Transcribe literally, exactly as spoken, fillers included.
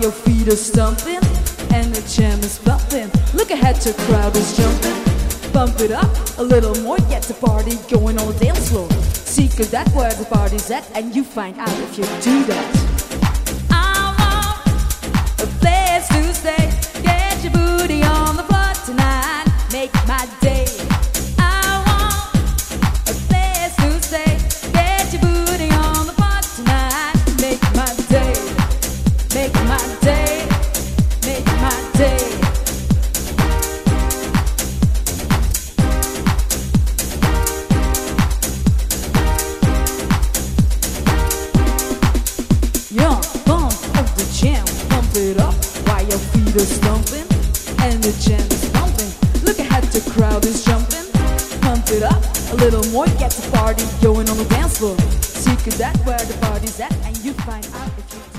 your feet are stumping and the jam is bumping. Look ahead, the crowd is jumping. Bump it up a little more, get the party going on the dance floor. Secret, that's where the party's at, and you find out if you do that. I want a place to stay. Get your booty on the floor tonight. Make my day. I want a place to stay. Get your booty on the floor tonight. Make my day. Make my day. Make my day. Yeah, bump of the jam, pump it up while your feet are stumping and the jam is pumping. Look ahead, the crowd is jumping. Pump it up a little more, get the party going on the dance floor. Secret, that's where the party's at, and you find out if you